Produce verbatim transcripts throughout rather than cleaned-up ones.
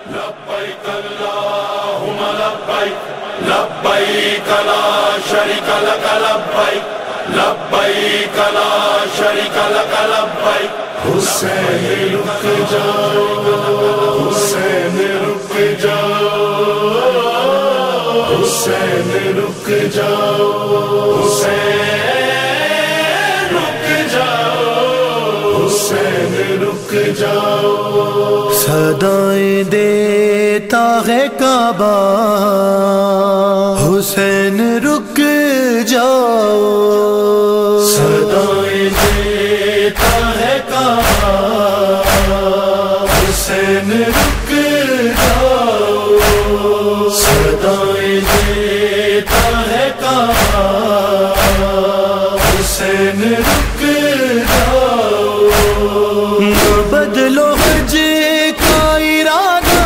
لبیک اللہم لبیک لبیک لا شریک لک لبیک لبیک لا شریک لک لبیک حسین رک جاؤ حسین رک جاؤ حسین رک جاؤ حسین رک جاؤ حسین رک جاؤ صدائیں دیتا ہے کعبہ حسین رک جاؤ صدائیں دیتا ہے کعبہ حسین رک جاؤ صدائیں دیتا ہے کعبہ حسین رک جاؤ نہ بدلو حج کا ارادہ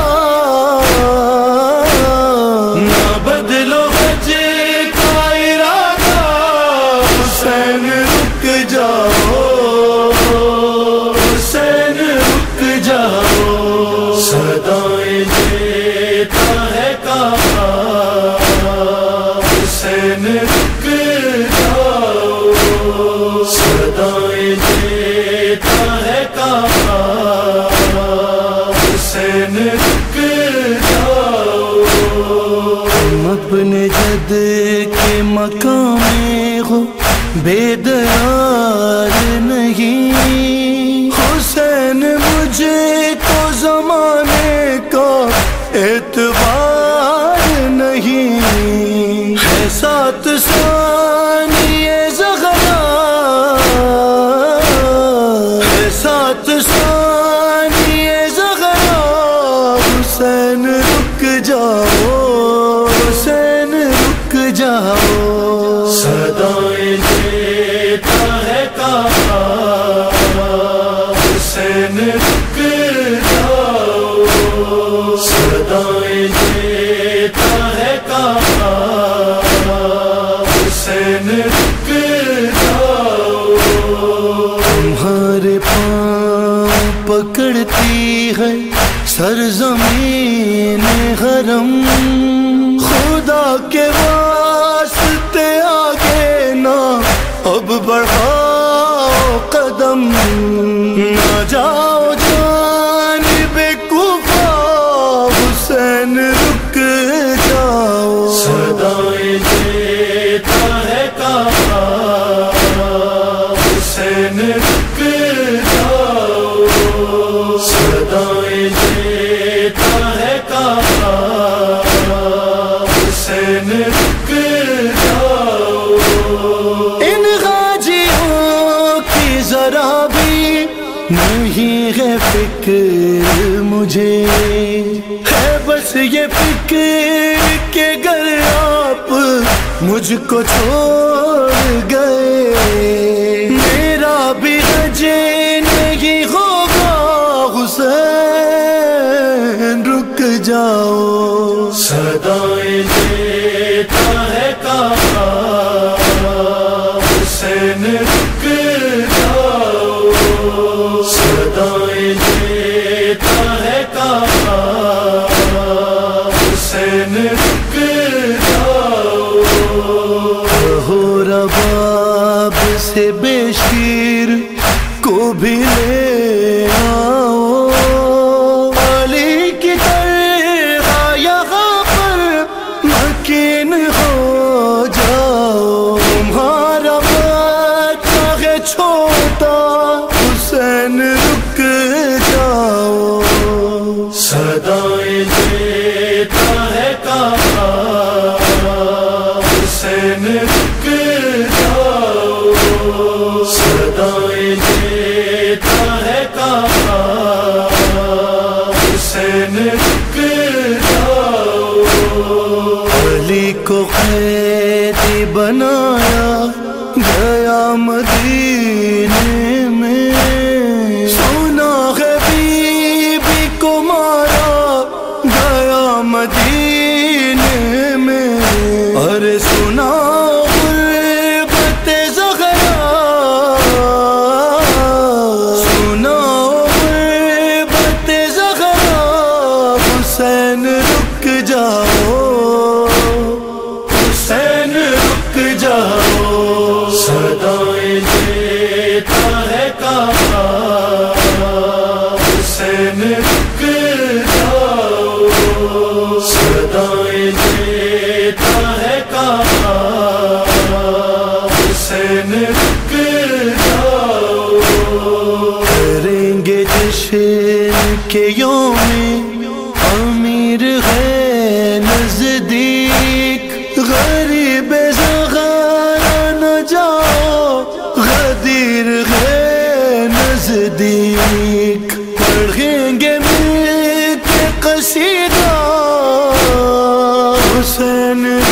نہ بدلو حج کا ارادہ حسین رک جاؤ حسین رک جاؤ صدائیں دیتا ہے کعبہ حسین رک جاؤ صدائیں دیتا ہے کعبہ حسین رک جاؤ ہم اپنے جد کے مقام میں ہو بیدار نہیں حسین مجھے تو زمانے کا اعتبار نہیں ہے سات ثانیے زغرا ہے سات ثانیے زغرا حسین رک جاؤ حسین رک جاؤ صدائیں دیتا ہے کعبہ حسین رک جاؤ صدائیں دیتا ہے کعبہ حسین رک جاؤ تمہارے پاؤں پکڑتی ہے سرزمین حرم خدا کے واسطے آگے نہ اب بڑھاؤ قدم نہ جاؤ جانب کوفہ حسین رک جاؤ صدائیں دیتا ہے کعبہ حسین رک جاؤ صدائیں دیتا ہے کعبہ حسین رک جاؤ ان غازیوں کی ذرا بھی نہیں ہے فکر مجھے ہے بس یہ فکر کہ گر آپ مجھ کو چھوڑ گئے میرا بھی حج نہیں ہوگا حسین رک جاؤ صدائیں دیتا ہے کعبہ حسین رک جاؤ صدائیں دیتا ہے کعبہ حسین رک جاؤ کہو رباب سے بے شیر کو بھی لے آؤ علی کی طرح یہاں پر مکین ہو جاؤ تمہارا بچہ ہے چھوٹا حسین رک جاؤ صدائیں دیتا ہے کعبہ حسین رک جاؤ صدائیں دیتا ہے کعبہ حسین رک جاؤ علی کو قیدی بنایا گیا مدینے میں سنا ہے بی بی کو مارا گیا مدینے میں ارے سنا غربت زغرا سنا غربت زغرا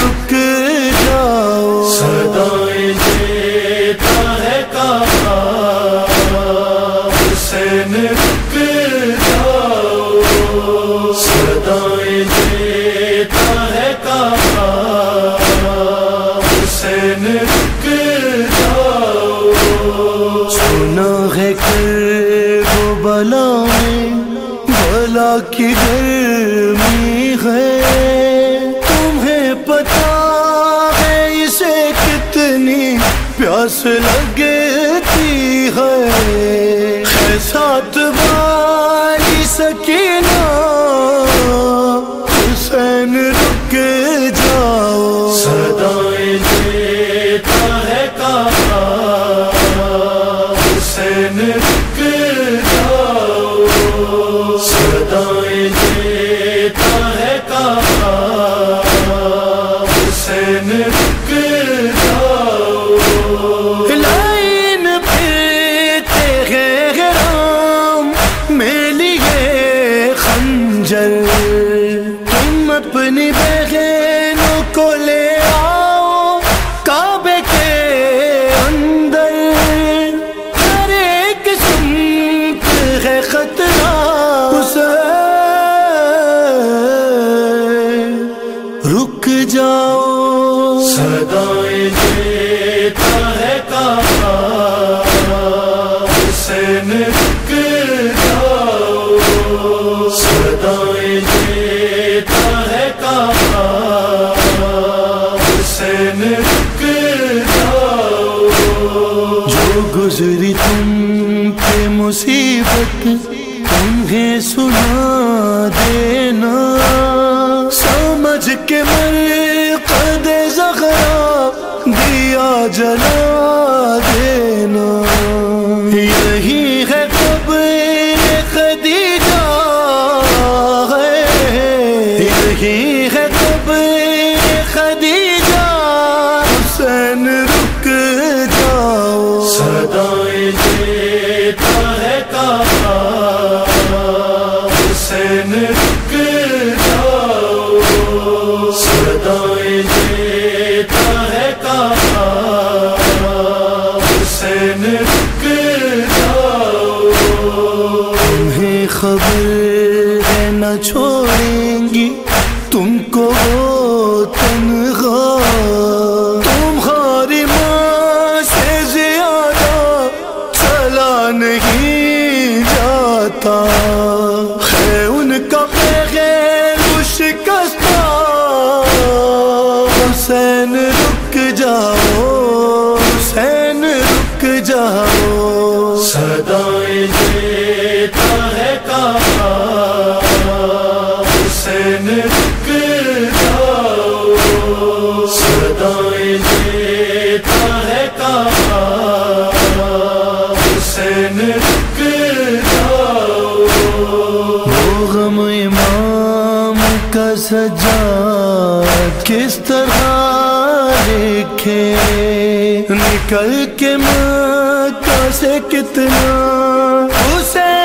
رک جاؤ صدائیں دیتا ہے کعبہ حسین رک جاؤ صدائیں دیتا ہے کعبہ حسین رک جاؤ سنا ہے کربلا میں بلا کی گرمی ہے تمہیں پتا ہے اسے کتنی پیاس لگتی ہے ساتھ والی سکینہ حسین رک جاؤ صدائیں دیتا ہے کعبہ حسین رک جاؤ صدائیں دیتا ہے کعبہ حسین رک جاؤ لائن پھرتے ہیں غرام میں لیے خنجر تم اپنی بہنوں کو لے آؤ کعبے کے اندر ہر ایک سمت ہے خطرہ حسین رک جاؤ صدائیں دیتا ہے کعبہ حسین رک جاؤ صدائیں دیتا ہے کعبہ حسین رک جاؤ جو گزری تم پہ مصیبت تمہیں سنا دینا سمجھ کے مرقد زہرا دیا جلا دینا یہی ہے قبر خدیجہ ہے یہی ہے قبر خدیجہ حسین رک جاؤ صدائیں دیتا ہے کعبہ حسین رک جاؤ صدائیں دیتا ہے کعبہ حسین رک جاؤ تمہیں خبر ہے نہ چھوڑیں گی تم کو وہ تنہا تمہاری ماں سے زیادہ چلا نہیں جاتا ہے ان کا پہلو شکستہ حسین رک جاؤ حسین رک جاؤ صدائیں دیتا ہے کعبہ حسین رک جاؤ صدائیں دیتا ہے کعبہ حسین رک جاؤ وہ غم امام کا سجاد کس طرح لکھے نکل کے مکہ سے کتنا حسین